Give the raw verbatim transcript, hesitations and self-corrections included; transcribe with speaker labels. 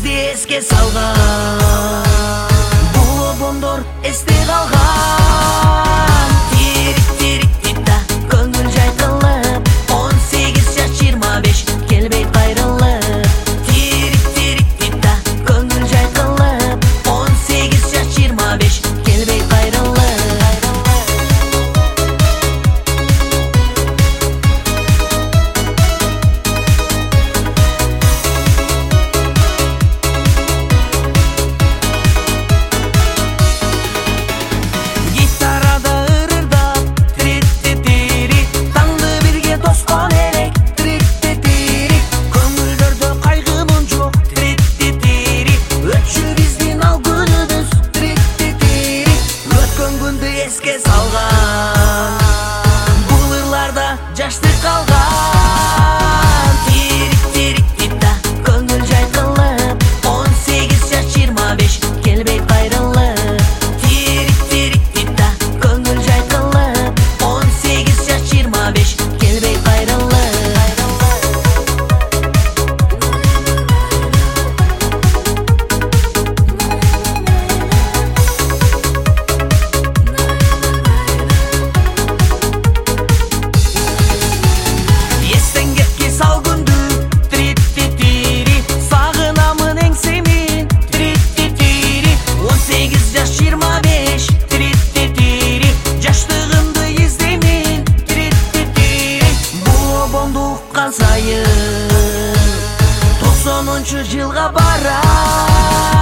Speaker 1: бизди эске салган, бул обондор эсте калган. Тирик тирик тита көңүл жайтылып, он сегиз жаш жыйырма беш келбей кайрылып. Тирик тирик тита көңүл жайтылып, он сегиз жаш жыйырма беш келбей кайрылып. Эске салган, бул ырларда жаштык калган. Тирик тирик тита көңүл жайтылып, он сегиз жаш жыйырма беш келбей кайрылып. Тирик тирик тита көңүл жайтылып, он сегиз жаш жыйырма беш келбей кайрылып. Сайын токсонунчу жылга барам.